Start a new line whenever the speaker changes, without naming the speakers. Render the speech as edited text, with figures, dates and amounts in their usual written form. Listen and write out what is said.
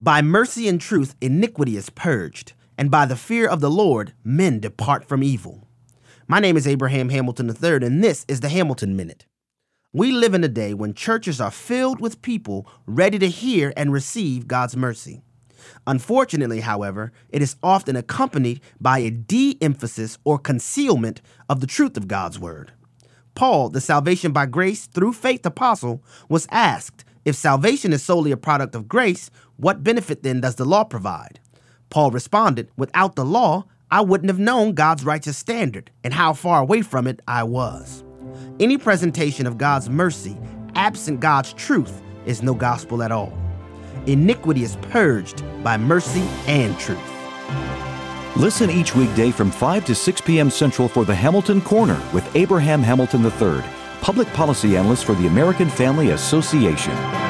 By mercy and truth, iniquity is purged, and by the fear of the Lord, men depart from evil. My name is Abraham Hamilton III, and this is the Hamilton Minute. We live in a day when churches are filled with people ready to hear and receive God's mercy. Unfortunately, however, it is often accompanied by a de-emphasis or concealment of the truth of God's word. Paul, the salvation by grace through faith apostle, was asked, if salvation is solely a product of grace, what benefit then does the law provide? Paul responded, without the law, I wouldn't have known God's righteous standard and how far away from it I was. Any presentation of God's mercy, absent God's truth, is no gospel at all. Iniquity is purged by mercy and truth.
Listen each weekday from 5 to 6 p.m. Central for the Hamilton Corner with Abraham Hamilton III, public policy analyst for the American Family Association.